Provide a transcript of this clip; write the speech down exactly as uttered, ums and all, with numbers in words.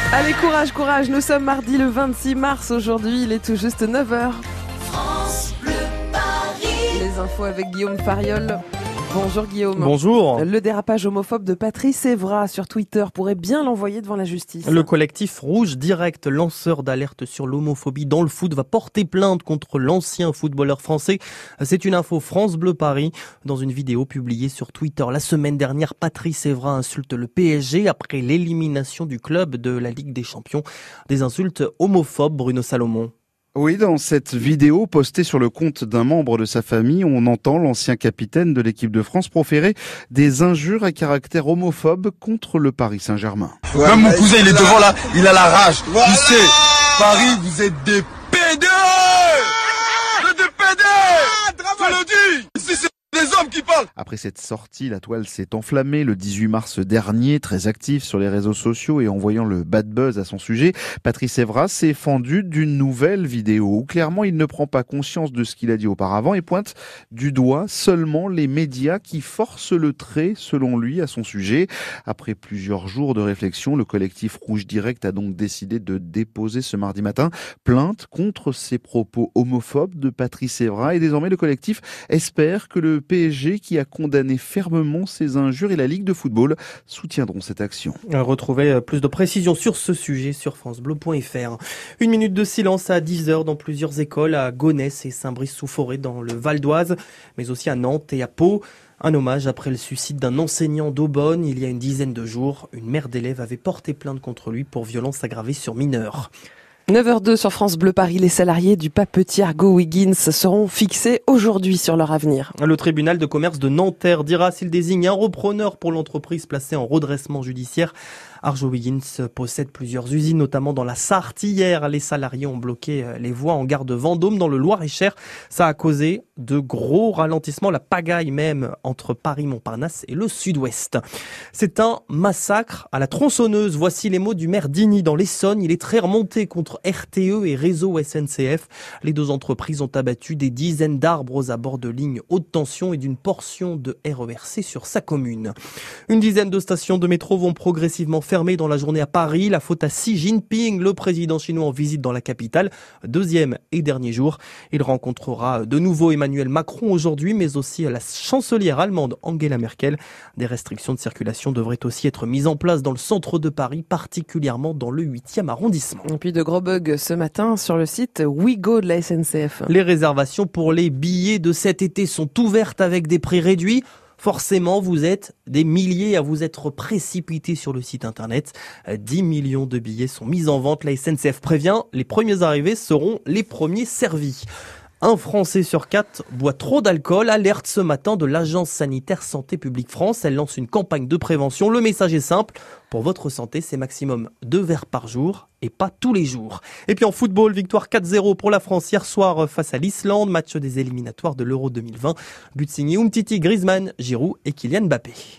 Allez, courage, courage, nous sommes mardi le vingt-six mars aujourd'hui, il est tout juste neuf heures. France Bleu Paris. Les infos avec Guillaume Fariol. Bonjour Guillaume. Bonjour. Le dérapage homophobe de Patrice Evra sur Twitter pourrait bien l'envoyer devant la justice. Le collectif Rouge Direct, lanceur d'alerte sur l'homophobie dans le foot, va porter plainte contre l'ancien footballeur français. C'est une info France Bleu Paris. Dans une vidéo publiée sur Twitter la semaine dernière, Patrice Evra insulte le P S G après l'élimination du club de la Ligue des Champions. Des insultes homophobes, Bruno Salomon. Oui, dans cette vidéo postée sur le compte d'un membre de sa famille, on entend l'ancien capitaine de l'équipe de France proférer des injures à caractère homophobe contre le Paris Saint-Germain. Ouais, même mon cousin, il est devant là, il a la rage. Voilà. Tu sais, Paris, vous êtes des pédés. Vous êtes des pédés. Je le dis. Ici, c'est des hommes qui parlent. Après cette sortie, la toile s'est enflammée le dix-huit mars dernier, très actif sur les réseaux sociaux et envoyant le bad buzz à son sujet. Patrice Evra s'est fendu d'une nouvelle vidéo où clairement il ne prend pas conscience de ce qu'il a dit auparavant et pointe du doigt seulement les médias qui forcent le trait, selon lui, à son sujet. Après plusieurs jours de réflexion, le collectif Rouge Direct a donc décidé de déposer ce mardi matin plainte contre ces propos homophobes de Patrice Evra et désormais le collectif espère que le P S G, qui a condamné fermement ces injures, et la Ligue de football soutiendront cette action. Retrouvez plus de précisions sur ce sujet sur francebleu point fr. Une minute de silence à dix heures dans plusieurs écoles à Gonesse et Saint-Brice-sous-Forêt dans le Val d'Oise, mais aussi à Nantes et à Pau. Un hommage après le suicide d'un enseignant d'Aubonne il y a une dizaine de jours. Une mère d'élève avait porté plainte contre lui pour violence aggravée sur mineur. neuf heures deux sur France Bleu Paris, les salariés du papetier Argo Wiggins seront fixés aujourd'hui sur leur avenir. Le tribunal de commerce de Nanterre dira s'il désigne un repreneur pour l'entreprise placée en redressement judiciaire. Argo Wiggins possède plusieurs usines, notamment dans la Sarthe. Hier, les salariés ont bloqué les voies en gare de Vendôme, dans le Loir-et-Cher. Ça a causé de gros ralentissements, la pagaille même, entre Paris-Montparnasse et le sud-ouest. C'est un massacre à la tronçonneuse. Voici les mots du maire d'Igny dans l'Essonne. Il est très remonté contre R T E et Réseau S N C F. Les deux entreprises ont abattu des dizaines d'arbres aux abords de lignes haute tension et d'une portion de R E R C sur sa commune. Une dizaine de stations de métro vont progressivement fermé dans la journée à Paris. La faute à Xi Jinping, le président chinois en visite dans la capitale. Deuxième et dernier jour. Il rencontrera de nouveau Emmanuel Macron aujourd'hui, mais aussi la chancelière allemande Angela Merkel. Des restrictions de circulation devraient aussi être mises en place dans le centre de Paris, particulièrement dans le huitième arrondissement. Et puis de gros bugs ce matin sur le site Ouigo de la S N C F. Les réservations pour les billets de cet été sont ouvertes avec des prix réduits. Forcément, vous êtes des milliers à vous être précipités sur le site internet. dix millions de billets sont mis en vente. La S N C F prévient, les premiers arrivés seront les premiers servis. Un Français sur quatre boit trop d'alcool. Alerte ce matin de l'Agence sanitaire Santé publique France. Elle lance une campagne de prévention. Le message est simple. Pour votre santé, c'est maximum deux verres par jour et pas tous les jours. Et puis en football, victoire quatre zéro pour la France hier soir face à l'Islande. Match des éliminatoires de l'Euro deux mille vingt. But signé Umtiti, Griezmann, Giroud et Kylian Mbappé.